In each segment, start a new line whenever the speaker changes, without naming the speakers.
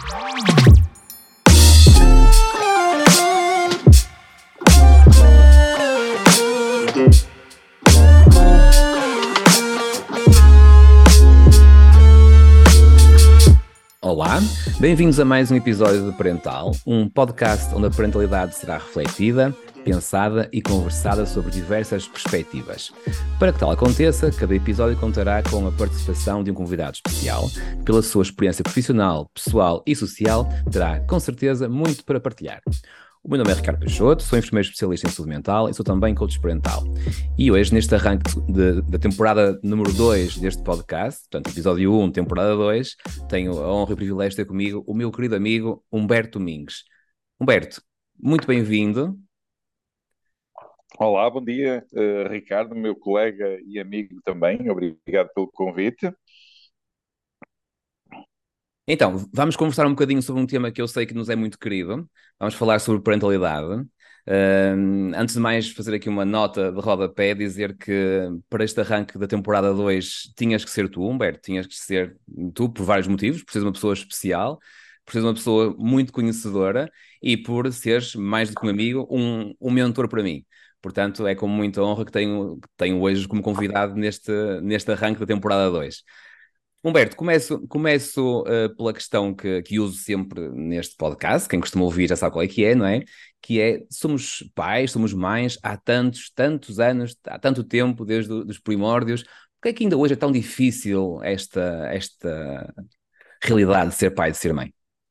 Olá, bem-vindos a mais um episódio de Parental, um podcast onde a parentalidade será refletida, pensada e conversada sobre diversas perspectivas. Para que tal aconteça, cada episódio contará com a participação de um convidado especial, que pela sua experiência profissional, pessoal e social, terá, com certeza, muito para partilhar. O meu nome é Ricardo Peixoto, sou enfermeiro especialista em saúde mental e sou também coach parental. E hoje, neste arranque da temporada número 2 deste podcast, portanto, episódio 1, temporada 2, tenho a honra e o privilégio de ter comigo o meu querido amigo Humberto Domingues. Humberto, muito bem-vindo.
Olá, bom dia, Ricardo, meu colega e amigo também. Obrigado pelo convite.
Então, vamos conversar um bocadinho sobre um tema que eu sei que nos é muito querido. Vamos falar sobre parentalidade. Antes de mais, fazer aqui uma nota de rodapé, dizer que para este arranque da temporada 2 tinhas que ser tu, Humberto, tinhas que ser tu por vários motivos, por seres uma pessoa especial, por seres uma pessoa muito conhecedora e por seres, mais do que um amigo, um mentor para mim. Portanto, é com muita honra que tenho hoje como convidado neste arranque da temporada 2. Humberto, começo pela questão que uso sempre neste podcast, quem costuma ouvir já sabe qual é que é, não é? Que é, somos pais, somos mães há tantos anos, há tanto tempo, desde os primórdios. Por que é que ainda hoje é tão difícil esta realidade de ser pai, de ser mãe?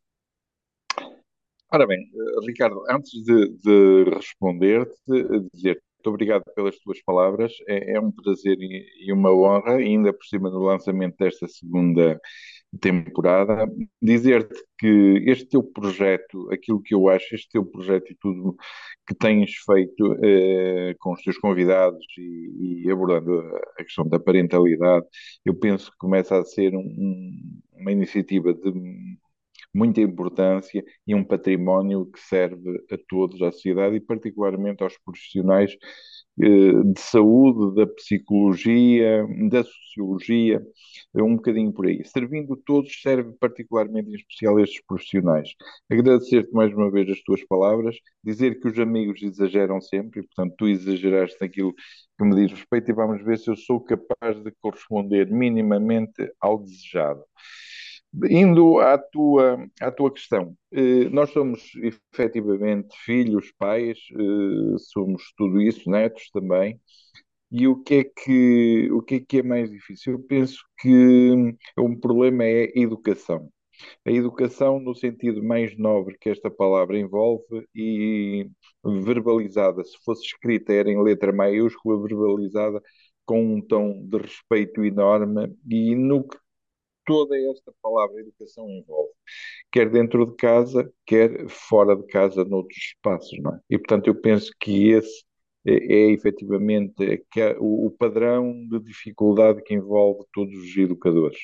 Ora bem, Ricardo, antes de responder-te, dizer-te muito obrigado pelas tuas palavras. É um prazer e uma honra, e ainda por cima do lançamento desta segunda temporada, dizer-te que este teu projeto, aquilo que eu acho, este teu projeto e tudo que tens feito com os teus convidados e abordando a questão da parentalidade, eu penso que começa a ser uma iniciativa de muita importância e um património que serve a todos, à sociedade e particularmente aos profissionais de saúde, da psicologia, da sociologia, um bocadinho por aí. Servindo todos, serve particularmente em especial a estes profissionais. Agradecer-te mais uma vez as tuas palavras, dizer que os amigos exageram sempre, e portanto tu exageraste naquilo que me diz respeito, e vamos ver se eu sou capaz de corresponder minimamente ao desejado. Indo à tua questão, nós somos efetivamente filhos, pais, somos tudo isso, netos também. E o que é que é mais difícil? Eu penso que um problema é a educação. A educação no sentido mais nobre que esta palavra envolve e verbalizada, se fosse escrita era em letra maiúscula, verbalizada com um tom de respeito enorme e no que toda esta palavra educação envolve, quer dentro de casa, quer fora de casa, noutros espaços, não é? E, portanto, eu penso que esse é efetivamente o padrão de dificuldade que envolve todos os educadores.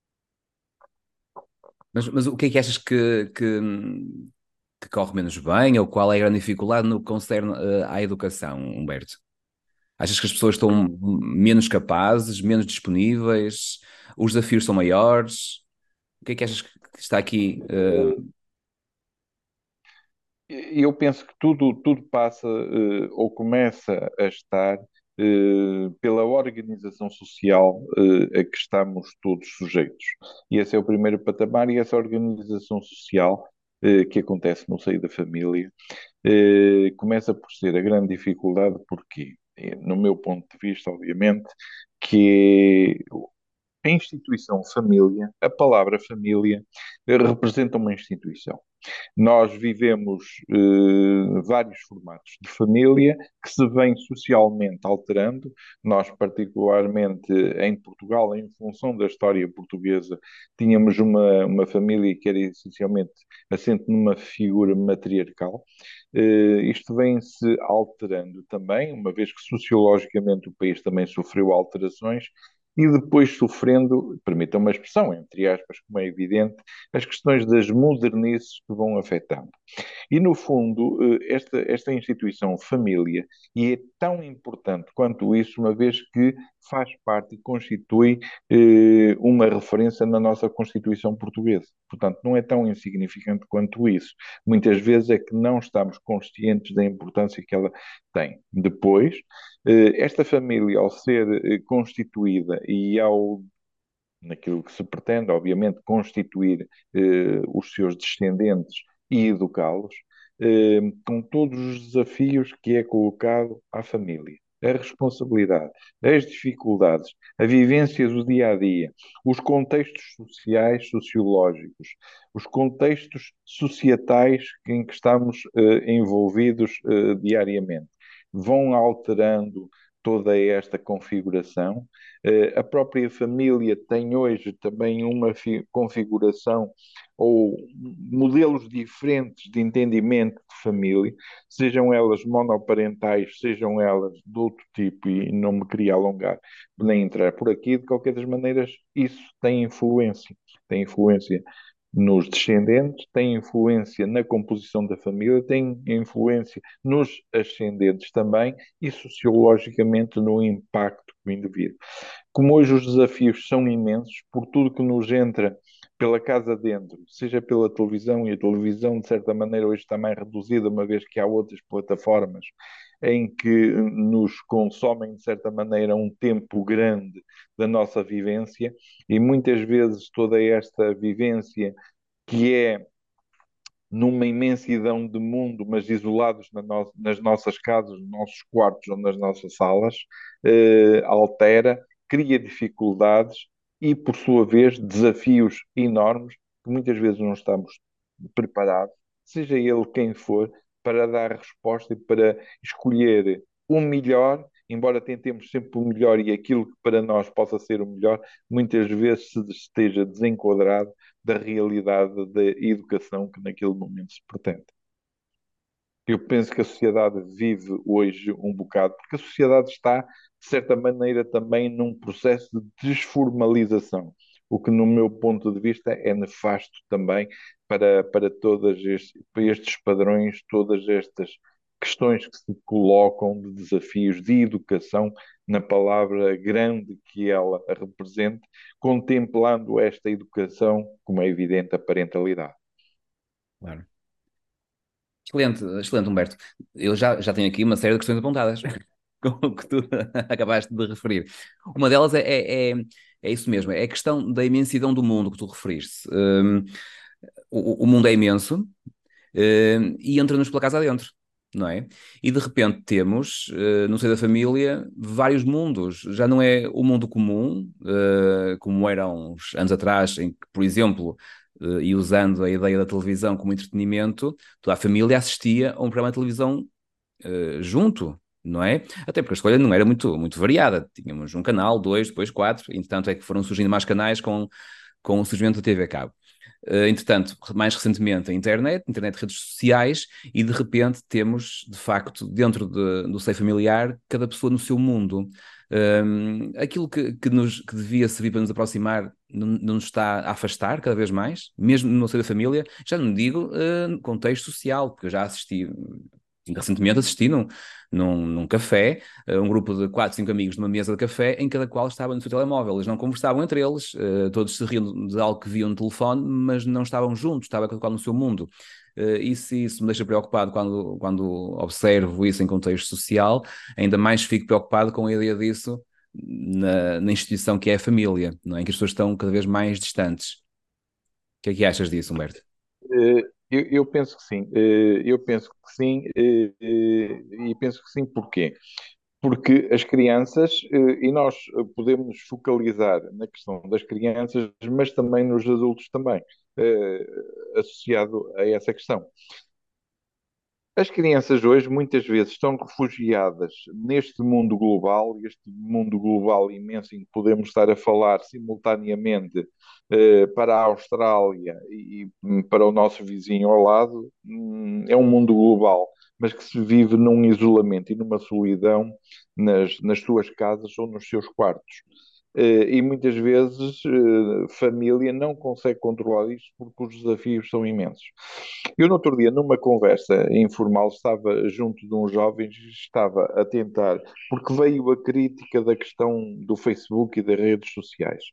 Mas o que é que achas que corre menos bem, ou qual é a grande dificuldade no que concerne à educação, Humberto? Achas que as pessoas estão menos capazes, menos disponíveis, os desafios são maiores? O que é que achas que está aqui?
Eu penso que tudo passa ou começa a estar pela organização social a que estamos todos sujeitos. E esse é o primeiro patamar, e essa organização social que acontece no seio da família começa por ser a grande dificuldade, porque, no meu ponto de vista, obviamente, que a instituição família, a palavra família, representa uma instituição. Nós vivemos vários formatos de família que se vêm socialmente alterando. Nós, particularmente em Portugal, em função da história portuguesa, tínhamos uma família que era essencialmente assente numa figura matriarcal. Isto vem-se alterando também, uma vez que sociologicamente o país também sofreu alterações, e depois sofrendo, permitam uma expressão, entre aspas, como é evidente, as questões das modernices que vão afetando. E, no fundo, esta instituição família e é tão importante quanto isso, uma vez que faz parte e constitui uma referência na nossa Constituição portuguesa. Portanto, não é tão insignificante quanto isso. Muitas vezes é que não estamos conscientes da importância que ela tem. Depois, esta família, ao ser constituída e ao naquilo que se pretende, obviamente, constituir os seus descendentes e educá-los, com todos os desafios que é colocado à família. A responsabilidade, as dificuldades, a vivência do dia a dia, os contextos sociais, sociológicos, os contextos societais em que estamos envolvidos diariamente, vão alterando toda esta configuração. A própria família tem hoje também uma configuração ou modelos diferentes de entendimento de família, sejam elas monoparentais, sejam elas de outro tipo, e não me queria alongar nem entrar por aqui, de qualquer das maneiras, isso tem influência nos descendentes, tem influência na composição da família, tem influência nos ascendentes também e sociologicamente no impacto do indivíduo. Como hoje os desafios são imensos, por tudo que nos entra pela casa dentro, seja pela televisão, e a televisão, de certa maneira, hoje está mais reduzida, uma vez que há outras plataformas em que nos consomem, de certa maneira, um tempo grande da nossa vivência, e muitas vezes toda esta vivência que é numa imensidão de mundo, mas isolados nas nossas casas, nos nossos quartos ou nas nossas salas, altera, cria dificuldades e, por sua vez, desafios enormes que muitas vezes não estamos preparados, seja ele quem for, para dar resposta e para escolher o melhor, embora tentemos sempre o melhor e aquilo que para nós possa ser o melhor, muitas vezes se esteja desenquadrado da realidade da educação que naquele momento se pretende. Eu penso que a sociedade vive hoje um bocado, porque a sociedade está, de certa maneira, também num processo de desformalização, o que, no meu ponto de vista, é nefasto também para para estes padrões, todas estas questões que se colocam de desafios de educação, na palavra grande que ela representa, contemplando esta educação, como é evidente, a parentalidade.
Claro. Excelente, excelente, Humberto. Eu já tenho aqui uma série de questões apontadas, com o que tu acabaste de referir. Uma delas é isso mesmo, é a questão da imensidão do mundo que tu referiste. O mundo é imenso, e entra-nos pela casa adentro, não é? E de repente temos, no seio da família, vários mundos. Já não é o mundo comum, como era uns anos atrás, em que, por exemplo, e usando a ideia da televisão como entretenimento, toda a família assistia a um programa de televisão junto. Não é? Até porque a escolha não era muito variada. Tínhamos um canal, dois, depois quatro, e entretanto é que foram surgindo mais canais com o surgimento da TV a cabo. Entretanto, mais recentemente, a internet, redes sociais, e de repente temos, de facto, dentro do seio familiar, cada pessoa no seu mundo. Aquilo que devia servir para nos aproximar não nos está a afastar cada vez mais, mesmo no seio da família. Já não digo no contexto social, porque eu já assisti, recentemente assisti num café, um grupo de 4, 5 amigos numa mesa de café, em cada qual estava no seu telemóvel. Eles não conversavam entre eles, todos se riam de algo que viam no telefone, mas não estavam juntos, estava cada qual no seu mundo. Isso me deixa preocupado quando observo isso em contexto social, ainda mais fico preocupado com a ideia disso na instituição que é a família, não é? Em que as pessoas estão cada vez mais distantes. O que é que achas disso, Humberto?
Eu penso que sim, eu penso que sim, e penso que sim, porquê? Porque as crianças, e nós podemos focalizar na questão das crianças, mas também nos adultos também, associado a essa questão. As crianças hoje muitas vezes estão refugiadas neste mundo global, este mundo global imenso em que podemos estar a falar simultaneamente para a Austrália e para o nosso vizinho ao lado. É um mundo global, mas que se vive num isolamento e numa solidão nas suas casas ou nos seus quartos. E muitas vezes família não consegue controlar isto porque os desafios são imensos. Eu, no outro dia, numa conversa informal, estava junto de uns jovens e estava a tentar, porque veio a crítica da questão do Facebook e das redes sociais.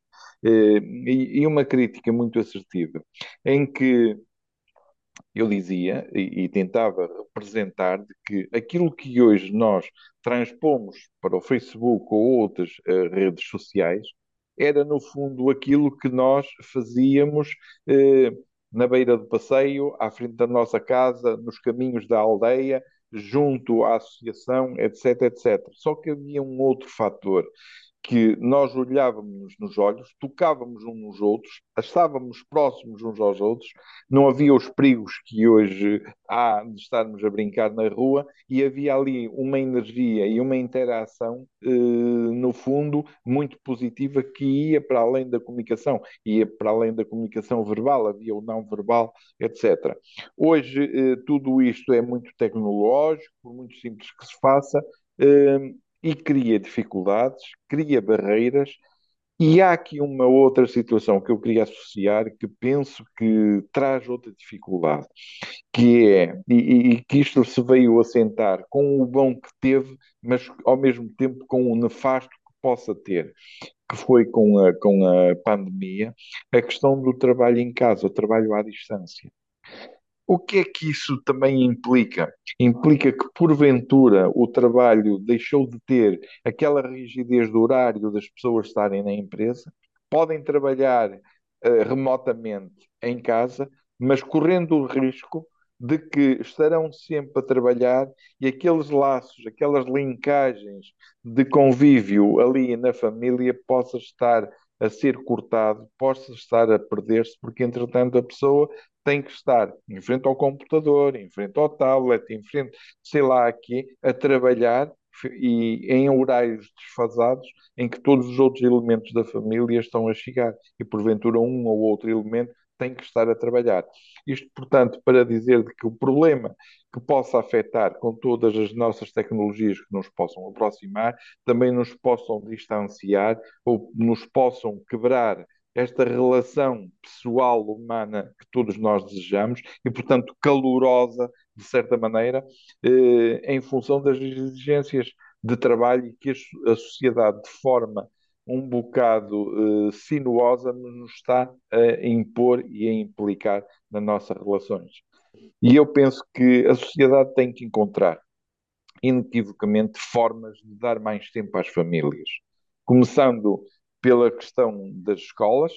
E uma crítica muito assertiva, em que eu dizia e tentava representar de que aquilo que hoje nós transpomos para o Facebook ou outras redes sociais era, no fundo, aquilo que nós fazíamos eh, na beira do passeio, à frente da nossa casa, nos caminhos da aldeia, junto à associação, etc, etc. Só que havia um outro fator que nós olhávamos nos olhos, tocávamos uns nos outros, estávamos próximos uns aos outros, não havia os perigos que hoje há de estarmos a brincar na rua e havia ali uma energia e uma interação, no fundo, muito positiva que ia para além da comunicação, ia para além da comunicação verbal, havia o não verbal, etc. Hoje, tudo isto é muito tecnológico, por muito simples que se faça, e cria dificuldades, cria barreiras, e há aqui uma outra situação que eu queria associar, que penso que traz outra dificuldade, que é, e que isto se veio assentar com o bom que teve, mas ao mesmo tempo com o nefasto que possa ter, que foi com a pandemia, a questão do trabalho em casa, o trabalho à distância. O que é que isso também implica? Implica que, porventura, o trabalho deixou de ter aquela rigidez do horário das pessoas estarem na empresa, podem trabalhar remotamente em casa, mas correndo o risco de que estarão sempre a trabalhar e aqueles laços, aquelas linkagens de convívio ali na família possa estar a ser cortado, possa estar a perder-se, porque entretanto a pessoa tem que estar em frente ao computador, em frente ao tablet, em frente, sei lá aqui, a trabalhar e em horários desfasados em que todos os outros elementos da família estão a chegar e porventura um ou outro elemento tem que estar a trabalhar. Isto, portanto, para dizer de que o problema que possa afetar com todas as nossas tecnologias que nos possam aproximar, também nos possam distanciar ou nos possam quebrar esta relação pessoal humana que todos nós desejamos e, portanto, calorosa, de certa maneira, em função das exigências de trabalho e que a sociedade, de forma um bocado sinuosa, nos está a impor e a implicar nas nossas relações. E eu penso que a sociedade tem que encontrar inequivocamente formas de dar mais tempo às famílias. Começando pela questão das escolas,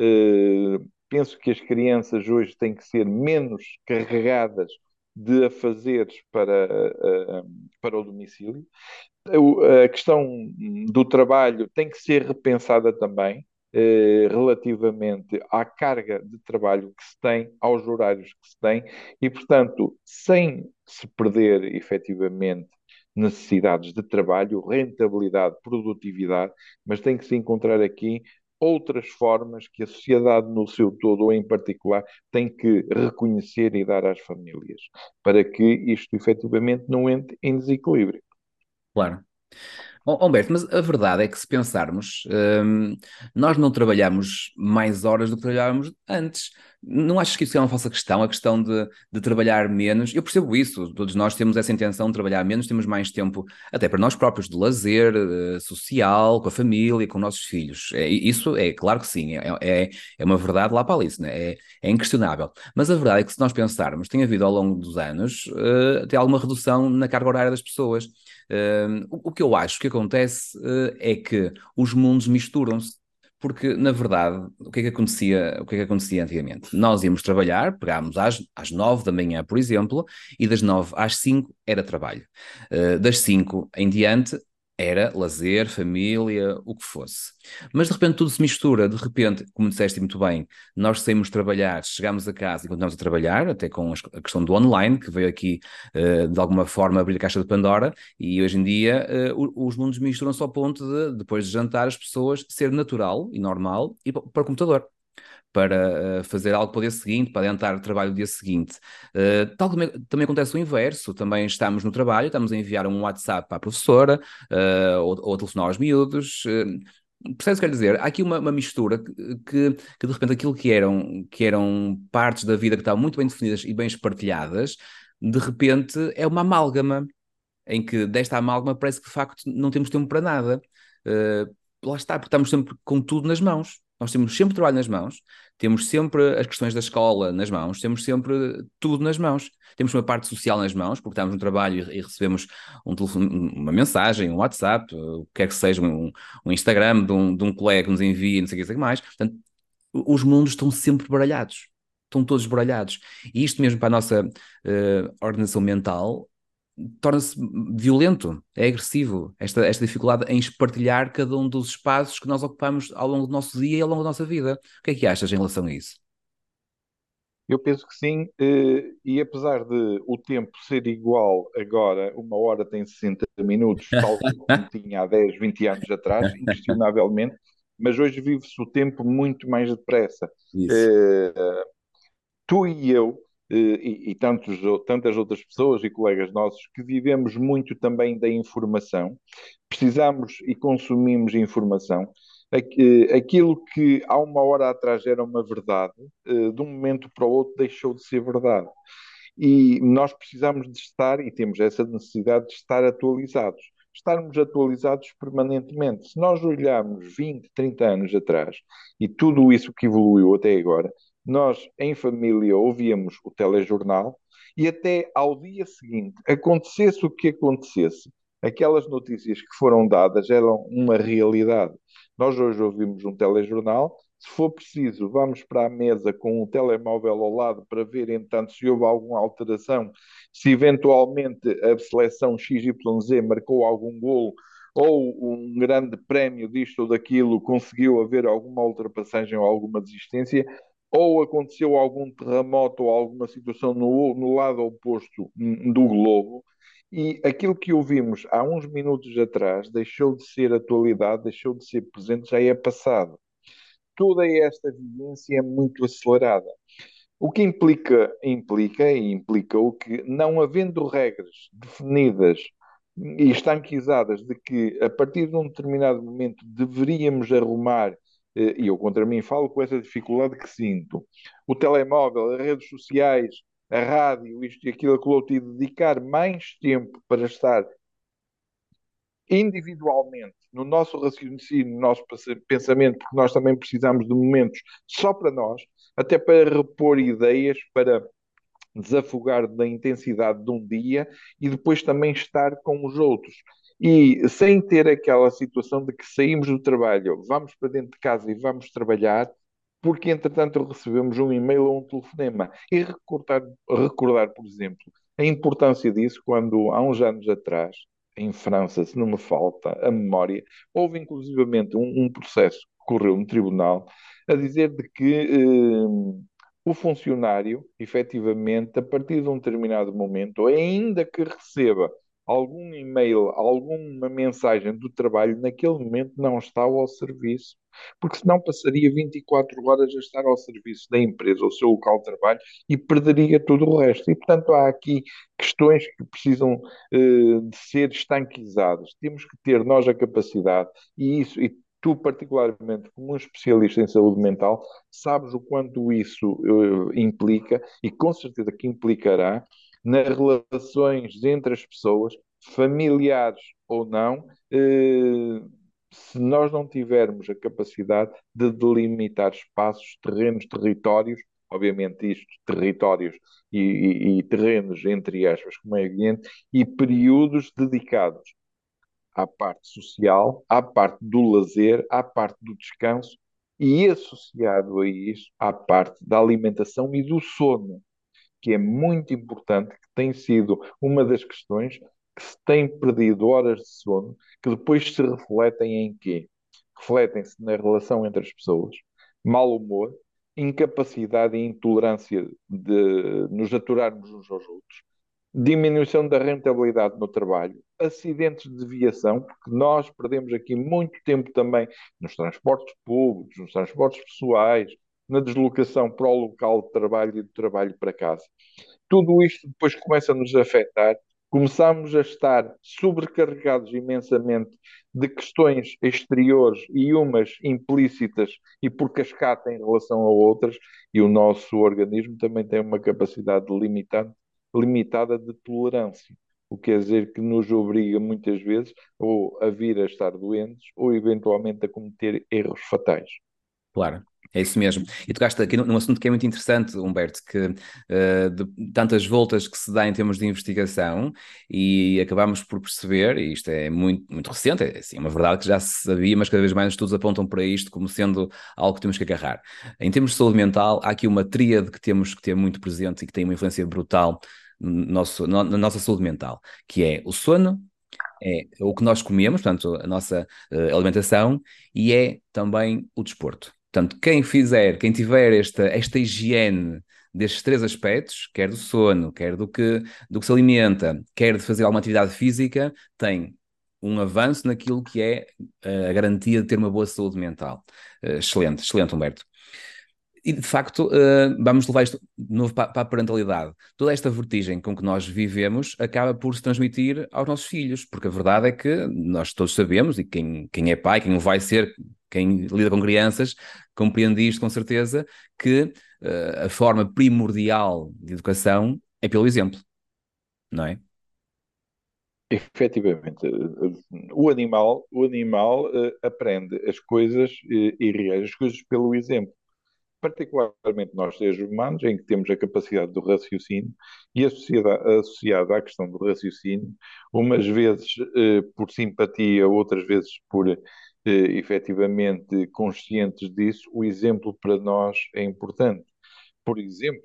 penso que as crianças hoje têm que ser menos carregadas de afazeres para o domicílio. A questão do trabalho tem que ser repensada também, relativamente à carga de trabalho que se tem, aos horários que se tem, e, portanto, sem se perder efetivamente necessidades de trabalho, rentabilidade, produtividade, mas tem que se encontrar aqui outras formas que a sociedade no seu todo, ou em particular, tem que reconhecer e dar às famílias, para que isto efetivamente não entre em desequilíbrio.
Claro. Humberto, mas a verdade é que se pensarmos, nós não trabalhamos mais horas do que trabalhávamos antes. Não achas que isso é uma falsa questão? A questão de trabalhar menos? Eu percebo isso, todos nós temos essa intenção de trabalhar menos, temos mais tempo até para nós próprios, de lazer, social, com a família, com nossos filhos. Isso é claro que sim, é uma verdade lá para ali, né? É inquestionável. Mas a verdade é que se nós pensarmos, tem havido ao longo dos anos até alguma redução na carga horária das pessoas. O que eu acho que acontece é que os mundos misturam-se. Porque, na verdade, o que é que acontecia antigamente? Nós íamos trabalhar, pegámos às 9 da manhã, por exemplo, e das 9 às 5 era trabalho. Das 5 em diante era lazer, família, o que fosse. Mas de repente tudo se mistura, de repente, como disseste muito bem, nós saímos trabalhar, chegamos a casa e continuamos a trabalhar, até com a questão do online, que veio aqui de alguma forma abrir a caixa de Pandora, e hoje em dia os mundos misturam-se ao ponto de, depois de jantar, as pessoas ser natural e normal e para o computador. Para fazer algo para o dia seguinte, para adiantar o trabalho do dia seguinte. Tal como também acontece o inverso, também estamos no trabalho, estamos a enviar um WhatsApp para a professora, ou a telefonar aos miúdos. Percebes o que quero dizer? Há aqui uma mistura que de repente aquilo que eram partes da vida que estavam muito bem definidas e bem espartilhadas, de repente é uma amálgama, em que desta amálgama parece que de facto não temos tempo para nada. Uh, Lá está, porque estamos sempre com tudo nas mãos. Nós temos sempre trabalho nas mãos, temos sempre as questões da escola nas mãos, temos sempre tudo nas mãos. Temos uma parte social nas mãos, porque estamos no trabalho e recebemos um telefone, uma mensagem, um WhatsApp, o que quer que seja, um Instagram de um colega que nos envia, não sei o que mais. Portanto, os mundos estão sempre baralhados. Estão todos baralhados. E isto mesmo para a nossa organização mental torna-se violento, é agressivo, esta dificuldade em espartilhar cada um dos espaços que nós ocupamos ao longo do nosso dia e ao longo da nossa vida. O que é que achas em relação a isso?
Eu penso que sim, e apesar de o tempo ser igual agora, uma hora tem 60 minutos, tal como tinha há 10, 20 anos atrás, inquestionavelmente, mas hoje vive-se o tempo muito mais depressa.
Isso.
Eh, Tu e eu, tantas outras pessoas e colegas nossos, que vivemos muito também da informação, precisamos e consumimos informação. Aquilo que há uma hora atrás era uma verdade, de um momento para o outro deixou de ser verdade. E nós precisamos de estar, e temos essa necessidade de estar atualizados. Estarmos atualizados permanentemente. Se nós olharmos 20, 30 anos atrás e tudo isso que evoluiu até agora, nós em família ouvíamos o telejornal e até ao dia seguinte, acontecesse o que acontecesse, aquelas notícias que foram dadas eram uma realidade. Nós hoje ouvimos um telejornal, se for preciso, vamos para a mesa com o telemóvel ao lado para ver, entanto, se houve alguma alteração, se eventualmente a seleção XYZ marcou algum golo ou um grande prémio disto ou daquilo, conseguiu haver alguma ultrapassagem ou alguma desistência, ou aconteceu algum terremoto ou alguma situação no lado oposto do globo. E aquilo que ouvimos há uns minutos atrás deixou de ser atualidade, deixou de ser presente, já é passado. Toda esta vivência é muito acelerada. O que implica e implicou que, não havendo regras definidas e estanquizadas de que, a partir de um determinado momento, deveríamos arrumar, e eu contra mim falo com essa dificuldade que sinto, o telemóvel, as redes sociais, a rádio, isto e aquilo, aquilo outro, e dedicar mais tempo para estar individualmente, no nosso raciocínio, no nosso pensamento, porque nós também precisamos de momentos só para nós, até para repor ideias, para desafogar da intensidade de um dia e depois também estar com os outros. E sem ter aquela situação de que saímos do trabalho, vamos para dentro de casa e vamos trabalhar, porque entretanto recebemos um e-mail ou um telefonema. E recordar, por exemplo, a importância disso quando há uns anos atrás, em França, se não me falta a memória, houve inclusivamente um processo que correu no tribunal a dizer de que o funcionário, efetivamente, a partir de um determinado momento, ainda que receba algum e-mail, alguma mensagem do trabalho, naquele momento não está ao serviço, porque senão passaria 24 horas a estar ao serviço da empresa, ao seu local de trabalho, e perderia tudo o resto. E, portanto, há aqui questões que precisam de ser estanquizadas. Temos que ter nós a capacidade, e isso, e tu, particularmente, como um especialista em saúde mental, sabes o quanto isso implica, e com certeza que implicará, nas relações entre as pessoas, familiares ou não, se nós não tivermos a capacidade de delimitar espaços, terrenos, territórios, obviamente isto, territórios e terrenos, entre aspas, como é evidente, e períodos dedicados à parte social, à parte do lazer, à parte do descanso e associado a isso, à parte da alimentação e do sono, que é muito importante, que tem sido uma das questões que se tem perdido horas de sono, que depois se refletem em quê? Refletem-se na relação entre as pessoas, mau humor, incapacidade e intolerância de nos aturarmos uns aos outros, diminuição da rentabilidade no trabalho, acidentes de viação, porque nós perdemos aqui muito tempo também nos transportes públicos, nos transportes pessoais, na deslocação para o local de trabalho e do trabalho para casa. Tudo isto depois começa a nos afetar Começamos a estar sobrecarregados imensamente de questões exteriores e umas implícitas e por cascata em relação a outras, e o nosso organismo também tem uma capacidade limitada de tolerância. O que quer dizer que nos obriga muitas vezes ou a vir a estar doentes ou eventualmente a cometer erros fatais.
Claro, é isso mesmo. E tocaste aqui num assunto que é muito interessante, Humberto, que de tantas voltas que se dá em termos de investigação e acabamos por perceber, e isto é muito, muito recente, é assim, uma verdade que já se sabia, mas cada vez mais os estudos apontam para isto como sendo algo que temos que agarrar. Em termos de saúde mental, há aqui uma tríade que temos que ter muito presente e que tem uma influência brutal na nossa saúde mental, que é o sono, é o que nós comemos, portanto, a nossa alimentação, e é também o desporto. Portanto, quem tiver esta higiene destes três aspectos, quer do sono, quer do que se alimenta, quer de fazer alguma atividade física, tem um avanço naquilo que é a garantia de ter uma boa saúde mental. Excelente, excelente, Humberto. E de facto, vamos levar isto de novo para a parentalidade. Toda esta vertigem com que nós vivemos acaba por se transmitir aos nossos filhos, porque a verdade é que nós todos sabemos, e quem é pai, quem o vai ser, quem lida com crianças, compreende isto com certeza, que a forma primordial de educação é pelo exemplo, não é?
Efetivamente, o animal aprende as coisas e reage as coisas pelo exemplo. Particularmente nós, seres humanos, em que temos a capacidade do raciocínio e a sociedade associada à questão do raciocínio, umas vezes por simpatia, outras vezes por efetivamente conscientes disso, o exemplo para nós é importante. Por exemplo,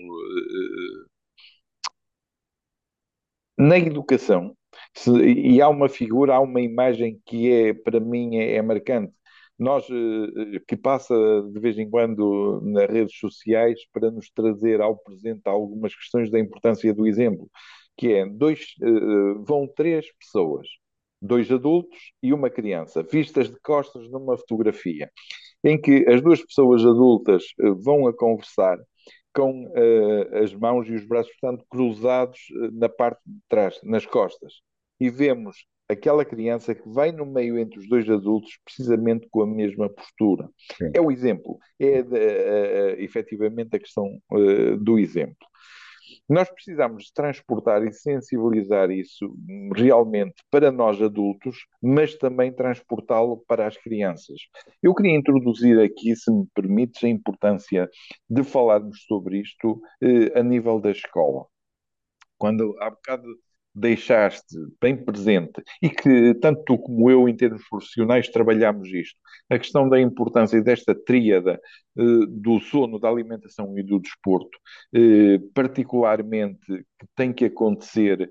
na educação, e há uma figura, há uma imagem que para mim, é marcante. Nós, que passa de vez em quando nas redes sociais para nos trazer ao presente algumas questões da importância do exemplo, que é vão três pessoas, dois adultos e uma criança, vistas de costas numa fotografia, em que as duas pessoas adultas vão a conversar com as mãos e os braços, portanto, cruzados na parte de trás, nas costas. E vemos aquela criança que vai no meio entre os dois adultos, precisamente com a mesma postura.
Sim.
É o exemplo, efetivamente a questão do exemplo. Nós precisamos de transportar e sensibilizar isso realmente para nós adultos, mas também transportá-lo para as crianças. Eu queria introduzir aqui, se me permites, a importância de falarmos sobre isto a nível da escola. Quando há bocado deixaste bem presente, e que tanto tu como eu, em termos profissionais, trabalhamos isto, a questão da importância desta tríada do sono, da alimentação e do desporto, particularmente que tem que acontecer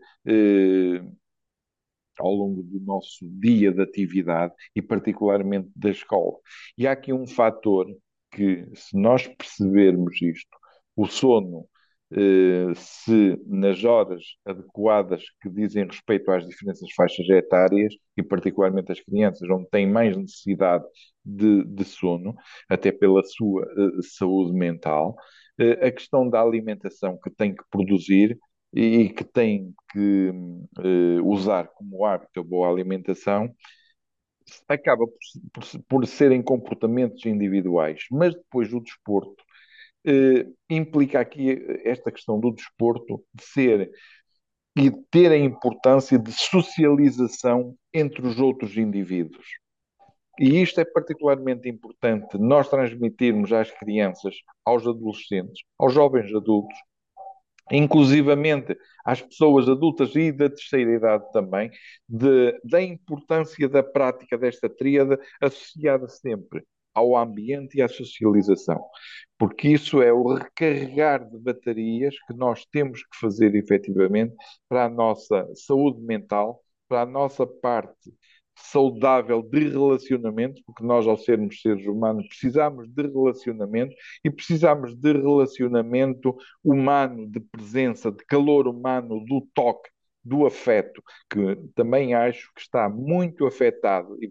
ao longo do nosso dia de atividade e particularmente da escola. E há aqui um fator que, se nós percebermos isto, o sono, se nas horas adequadas que dizem respeito às diferentes faixas etárias, e particularmente as crianças, onde têm mais necessidade de sono, até pela sua saúde mental, a questão da alimentação que tem que produzir e que tem que usar como hábito a boa alimentação, acaba por serem comportamentos individuais. Mas depois o desporto implica aqui esta questão do desporto de ser e de ter a importância de socialização entre os outros indivíduos. E isto é particularmente importante nós transmitirmos às crianças, aos adolescentes, aos jovens adultos, inclusivamente às pessoas adultas e da terceira idade também, da importância da prática desta tríade associada sempre ao ambiente e à socialização. Porque isso é o recarregar de baterias que nós temos que fazer efetivamente para a nossa saúde mental, para a nossa parte saudável de relacionamento, porque nós, ao sermos seres humanos, precisamos de relacionamento e precisamos de relacionamento humano, de presença, de calor humano, do toque, do afeto, que também acho que está muito afetado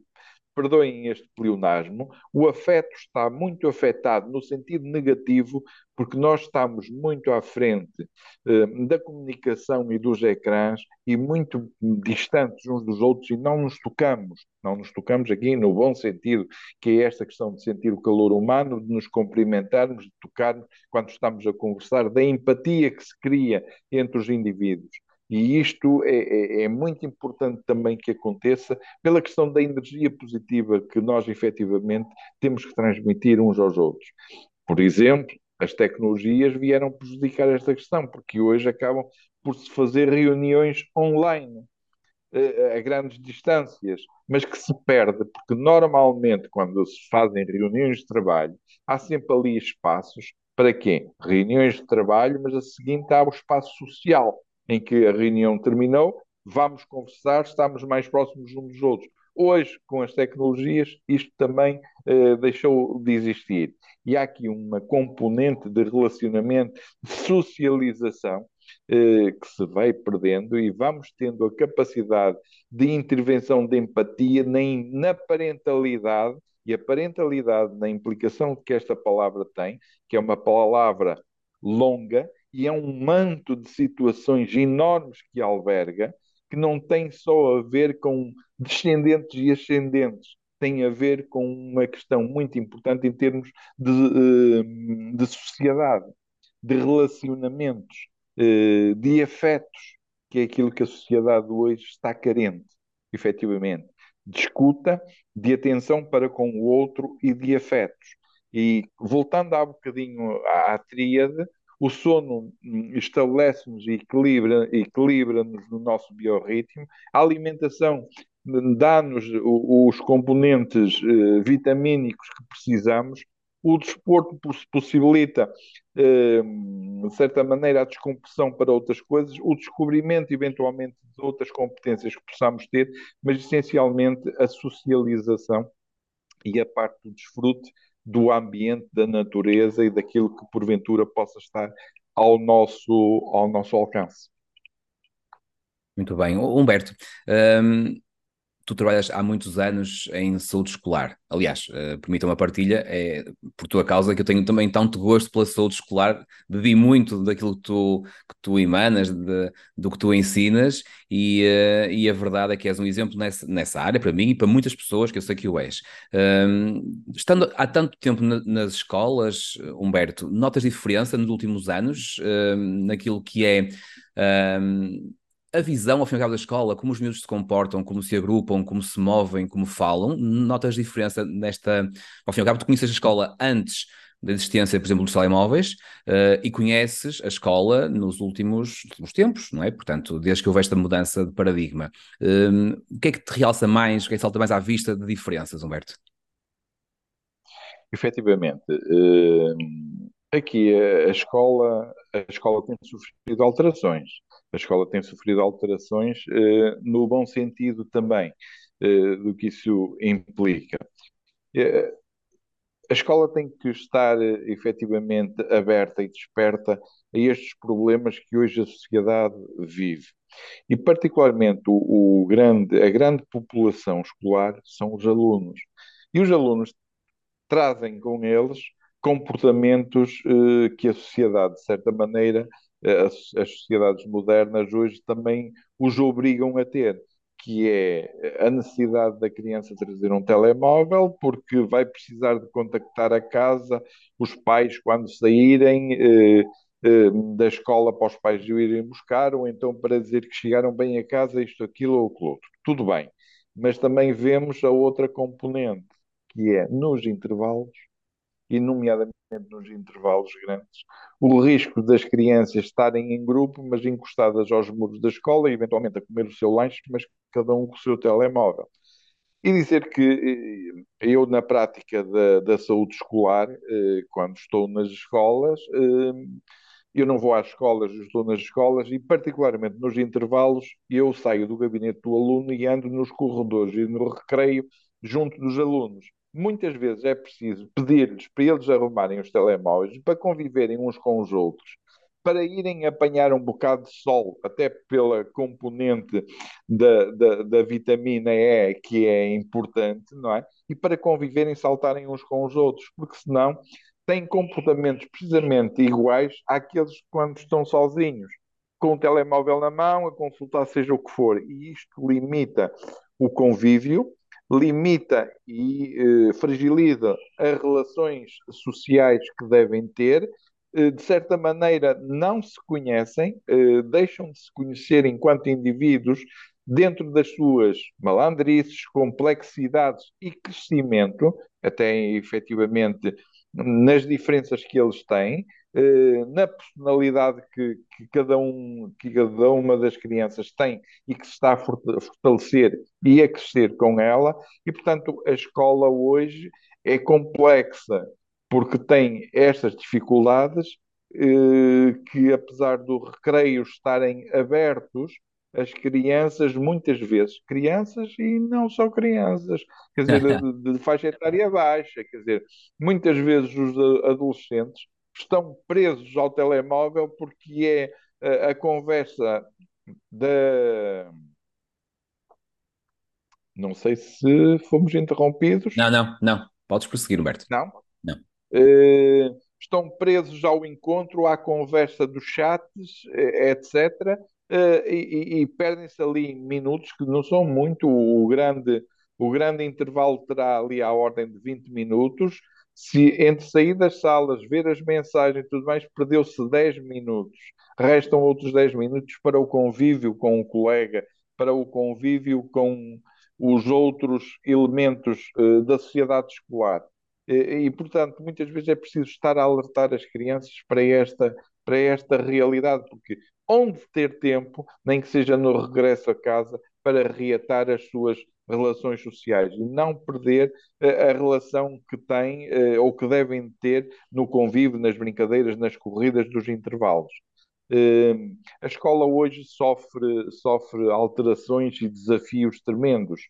perdoem este pleonasmo, o afeto está muito afetado no sentido negativo, porque nós estamos muito à frente da comunicação e dos ecrãs e muito distantes uns dos outros e não nos tocamos. Não nos tocamos aqui no bom sentido, que é esta questão de sentir o calor humano, de nos cumprimentarmos, de tocarmos quando estamos a conversar, da empatia que se cria entre os indivíduos. E isto é muito importante também que aconteça pela questão da energia positiva que nós efetivamente temos que transmitir uns aos outros. Por exemplo, as tecnologias vieram prejudicar esta questão, porque hoje acabam por se fazer reuniões online a grandes distâncias, mas que se perde, porque normalmente quando se fazem reuniões de trabalho, há sempre ali espaços para quê? Reuniões de trabalho, mas a seguinte há o espaço social, em que a reunião terminou, vamos conversar, estamos mais próximos uns dos outros. Hoje, com as tecnologias, isto também deixou de existir. E há aqui uma componente de relacionamento, de socialização, que se vai perdendo e vamos tendo a capacidade de intervenção de empatia nem na parentalidade, e a parentalidade, na implicação que esta palavra tem, que é uma palavra longa e é um manto de situações enormes que alberga, que não tem só a ver com descendentes e ascendentes, tem a ver com uma questão muito importante em termos de sociedade, de relacionamentos, de afetos, que é aquilo que a sociedade hoje está carente, efetivamente. De escuta, de atenção para com o outro e de afetos. E voltando há bocadinho à tríade, o sono estabelece-nos e equilibra-nos no nosso biorritmo, a alimentação dá-nos os componentes vitamínicos que precisamos, o desporto possibilita de certa maneira, a descompressão para outras coisas, o descobrimento, eventualmente, de outras competências que possamos ter, mas essencialmente a socialização e a parte do desfrute do ambiente, da natureza e daquilo que porventura possa estar ao nosso alcance.
Muito bem. Humberto, tu trabalhas há muitos anos em saúde escolar. Aliás, permita uma partilha, é por tua causa que eu tenho também tanto gosto pela saúde escolar, bebi muito daquilo que tu emanas, do que tu ensinas, e a verdade é que és um exemplo nessa área, para mim e para muitas pessoas, que eu sei que o és. Estando há tanto tempo nas escolas, Humberto, notas diferença nos últimos anos, naquilo que é a visão, ao fim e ao cabo, da escola, como os miúdos se comportam, como se agrupam, como se movem, como falam, notas diferença nesta... Ao fim e ao cabo, tu conheces a escola antes da existência, por exemplo, dos telemóveis, e conheces a escola nos últimos tempos, não é? Portanto, desde que houve esta mudança de paradigma. O que é que te realça mais, o que é que salta mais à vista de diferenças, Humberto?
Efetivamente, aqui a escola tem sofrido alterações. A escola tem sofrido alterações no bom sentido também do que isso implica. Eh, a escola tem que estar efetivamente aberta e desperta a estes problemas que hoje a sociedade vive. E particularmente a grande população escolar são os alunos. E os alunos trazem com eles comportamentos que a sociedade, de certa maneira, as sociedades modernas hoje também os obrigam a ter, que é a necessidade da criança trazer um telemóvel, porque vai precisar de contactar a casa, os pais quando saírem. Da escola para os pais o irem buscar, ou então para dizer que chegaram bem a casa, isto, aquilo ou aquilo outro. Tudo bem. Mas também vemos a outra componente, que é nos intervalos, e nomeadamente nos intervalos grandes, o risco das crianças estarem em grupo, mas encostadas aos muros da escola e eventualmente a comer o seu lanche, mas cada um com o seu telemóvel. E dizer que eu, na prática da saúde escolar, quando estou nas escolas, eu não vou às escolas, eu estou nas escolas e, particularmente nos intervalos, eu saio do gabinete do aluno e ando nos corredores e no recreio junto dos alunos. Muitas vezes é preciso pedir-lhes para eles arrumarem os telemóveis para conviverem uns com os outros, para irem apanhar um bocado de sol, até pela componente da vitamina E, que é importante, não é? E para conviverem, saltarem uns com os outros, porque senão têm comportamentos precisamente iguais àqueles quando estão sozinhos, com o telemóvel na mão, a consultar seja o que for. E isto limita o convívio, limita e fragiliza as relações sociais que devem ter, de certa maneira, não se conhecem, deixam de se conhecer enquanto indivíduos dentro das suas malandrices, complexidades e crescimento, até efetivamente nas diferenças que eles têm, na personalidade que cada uma das crianças tem e que se está a fortalecer e a crescer com ela, e portanto a escola hoje é complexa porque tem estas dificuldades que, apesar do recreio estarem abertos, as crianças, muitas vezes, crianças e não só crianças, quer dizer, de faixa etária baixa, quer dizer, muitas vezes os adolescentes estão presos ao telemóvel porque é a conversa da. Não sei se fomos interrompidos.
Não, não, não. Podes prosseguir, Humberto.
Não?
Não.
Estão presos ao encontro, à conversa dos chats, etc. E perdem-se ali minutos que não são muito. O grande intervalo terá ali à ordem de 20 minutos. Se entre sair das salas, ver as mensagens e tudo mais, perdeu-se 10 minutos. Restam outros 10 minutos para o convívio com o colega, para o convívio com os outros elementos da sociedade escolar. Portanto, muitas vezes é preciso estar a alertar as crianças para esta realidade, porque onde ter tempo, nem que seja no regresso a casa, para reatar as suas relações sociais e não perder a relação que têm ou que devem ter no convívio, nas brincadeiras, nas corridas dos intervalos. A escola hoje sofre alterações e desafios tremendos.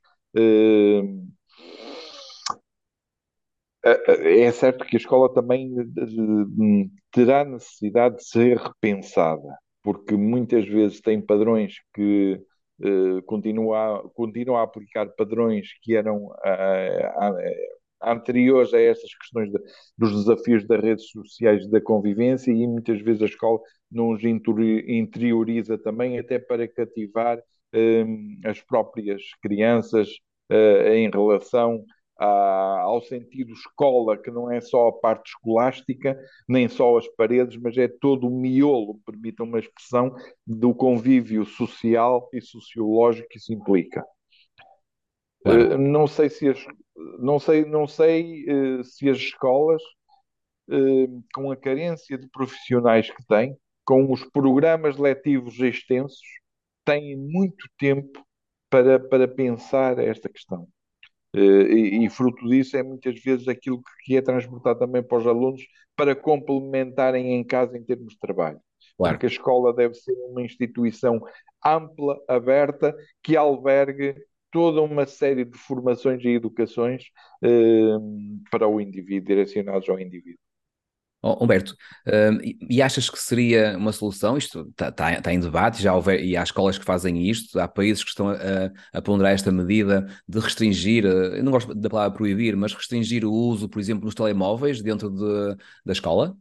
É certo que a escola também terá necessidade de ser repensada, porque muitas vezes tem padrões que continua a aplicar padrões que eram anteriores a estas questões dos desafios das redes sociais da convivência e muitas vezes a escola não os interioriza também até para cativar as próprias crianças em relação ao sentido escola, que não é só a parte escolástica, nem só as paredes, mas é todo o miolo, permitam uma expressão, do convívio social e sociológico que isso implica.
Claro.
Não sei se não sei se as escolas, com a carência de profissionais que têm, com os programas letivos extensos, têm muito tempo para pensar esta questão. E fruto disso é muitas vezes aquilo que é transportado também para os alunos para complementarem em casa em termos de trabalho.
Claro.
Porque a escola deve ser uma instituição ampla, aberta, que albergue toda uma série de formações e educações para o indivíduo, direcionados ao indivíduo.
Humberto, e achas que seria uma solução? Isto está em debate, já houve, e há escolas que fazem isto, há países que estão a ponderar esta medida de restringir, eu não gosto da palavra proibir, mas restringir o uso, por exemplo, dos telemóveis dentro da escola?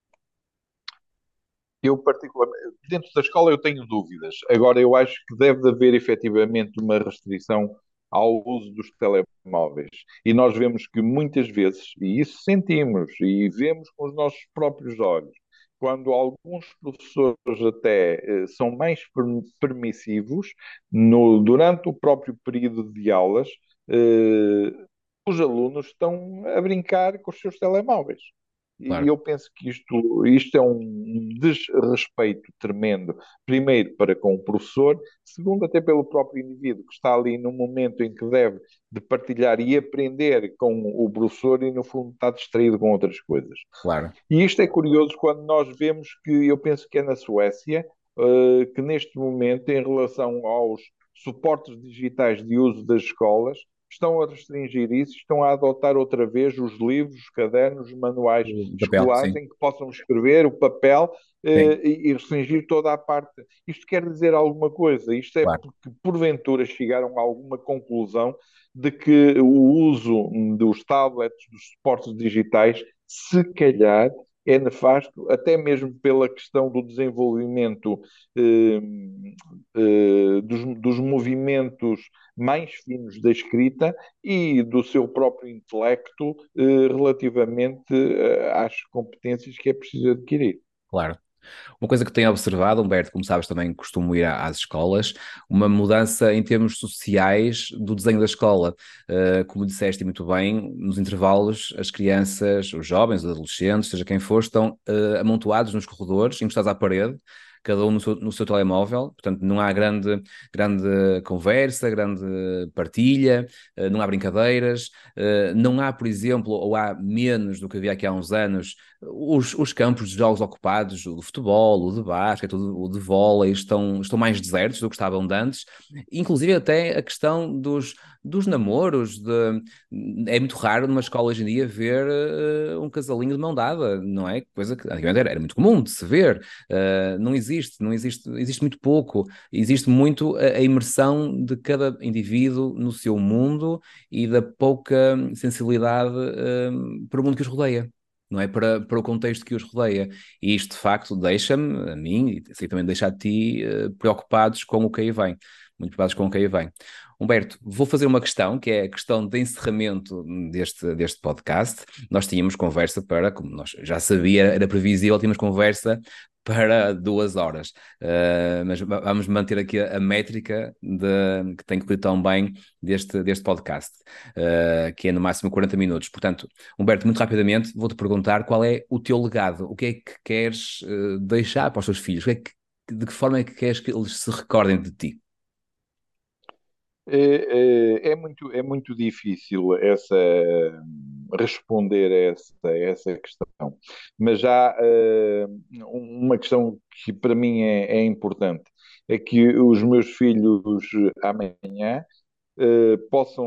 Eu, particularmente, dentro da escola eu tenho dúvidas. Agora, eu acho que deve haver efetivamente uma restrição ao uso dos telemóveis. E nós vemos que muitas vezes, e isso sentimos e vemos com os nossos próprios olhos, quando alguns professores até são mais permissivos durante o próprio período de aulas, eh, os alunos estão a brincar com os seus telemóveis. E
Claro,
eu penso que isto é um desrespeito tremendo, primeiro para com o professor, segundo até pelo próprio indivíduo, que está ali num momento em que deve de partilhar e aprender com o professor e no fundo está distraído com outras coisas.
claro,
E isto é curioso quando nós vemos que, eu penso que é na Suécia, que neste momento, em relação aos suportes digitais de uso das escolas, estão a restringir isso, estão a adotar outra vez os livros, os cadernos, os manuais
O papel,
escolares
sim,
em que possam escrever o papel
sim,
e restringir toda a parte. Isto quer dizer alguma coisa? Isto é
claro,
porque, porventura, chegaram a alguma conclusão de que o uso dos tablets, dos suportes digitais, se calhar é nefasto, até mesmo pela questão do desenvolvimento eh, dos movimentos mais finos da escrita e do seu próprio intelecto relativamente às competências que é preciso adquirir.
claro. Uma coisa que tenho observado, Humberto, como sabes, também costumo ir às escolas, uma mudança em termos sociais do desenho da escola. Como disseste muito bem, nos intervalos, as crianças, os jovens, os adolescentes, seja quem for, estão amontoados nos corredores, encostados à parede, cada um no seu telemóvel, portanto não há grande conversa, grande partilha, não há brincadeiras, não há, por exemplo, ou há menos do que havia aqui há uns anos, os campos de jogos ocupados, o de futebol, o de basquete, o de vôlei, estão mais desertos do que estavam de antes, inclusive até a questão dos namoros, é muito raro numa escola hoje em dia ver um casalinho de mão dada, não é? Coisa que antigamente era muito comum de se ver. Não existe muito pouco, existe muito a imersão de cada indivíduo no seu mundo e da pouca sensibilidade para o mundo que os rodeia. Não é? Para o contexto que os rodeia. E isto, de facto, deixa-me, a mim, e sei que também deixa a ti, preocupados com o que aí vem. Muito preocupados com o que aí vem. Humberto, vou fazer uma questão, que é a questão de encerramento deste podcast. Nós tínhamos conversa para, como nós já sabia, era previsível, tínhamos conversa para 2 horas. Mas vamos manter aqui a métrica que tem que correr tão bem deste podcast, que é no máximo 40 minutos. Portanto, Humberto, muito rapidamente, vou-te perguntar qual é o teu legado, o que é que queres deixar para os teus filhos, de que forma é que queres que eles se recordem de ti?
É muito difícil responder a essa questão, mas já uma questão que para mim é importante é que os meus filhos amanhã possam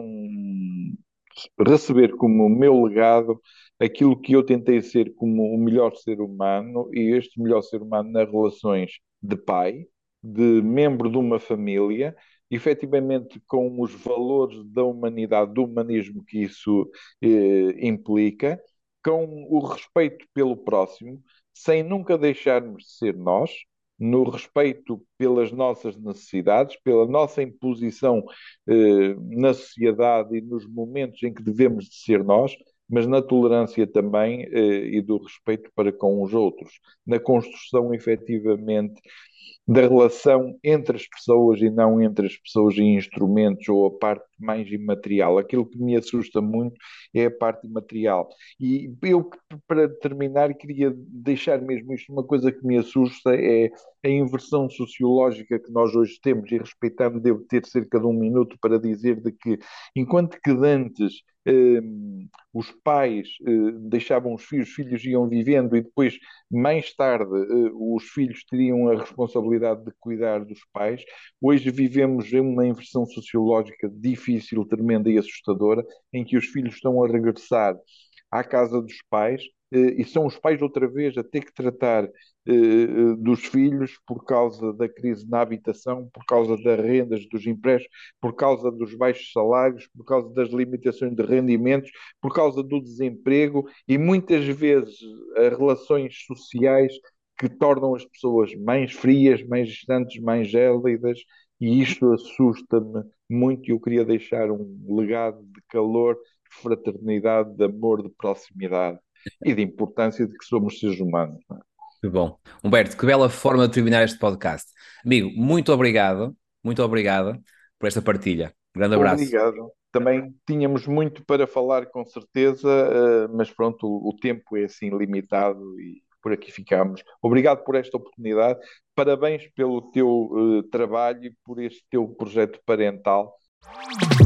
receber como meu legado aquilo que eu tentei ser como o melhor ser humano e este melhor ser humano nas relações de pai, de membro de uma família, efetivamente com os valores da humanidade, do humanismo que isso implica, com o respeito pelo próximo, sem nunca deixarmos de ser nós, no respeito pelas nossas necessidades, pela nossa imposição na sociedade e nos momentos em que devemos de ser nós, mas na tolerância também e do respeito para com os outros, na construção efetivamente da relação entre as pessoas e não entre as pessoas e instrumentos ou a parte mais imaterial. Aquilo que me assusta muito é a parte imaterial. E eu, para terminar, queria deixar mesmo isto, uma coisa que me assusta é a inversão sociológica que nós hoje temos, e respeitando, devo ter cerca de um minuto para dizer de que, enquanto que dantes os pais deixavam os filhos iam vivendo e depois, mais tarde, os filhos teriam a responsabilidade de cuidar dos pais. Hoje vivemos em uma inversão sociológica difícil, tremenda e assustadora, em que os filhos estão a regressar à casa dos pais e são os pais outra vez a ter que tratar dos filhos por causa da crise na habitação, por causa das rendas dos empréstimos, por causa dos baixos salários, por causa das limitações de rendimentos, por causa do desemprego e muitas vezes as relações sociais que tornam as pessoas mais frias, mais distantes, mais gélidas, e isto assusta-me muito. E eu queria deixar um legado de calor, de fraternidade, de amor, de proximidade e de importância de que somos seres humanos. Não é?
Que bom. Humberto, que bela forma de terminar este podcast. Amigo, muito obrigado por esta partilha. Grande abraço.
Obrigado. Também tínhamos muito para falar, com certeza, mas pronto, o tempo é assim limitado e por aqui ficamos. Obrigado por esta oportunidade. Parabéns pelo teu trabalho e por este teu projeto parental.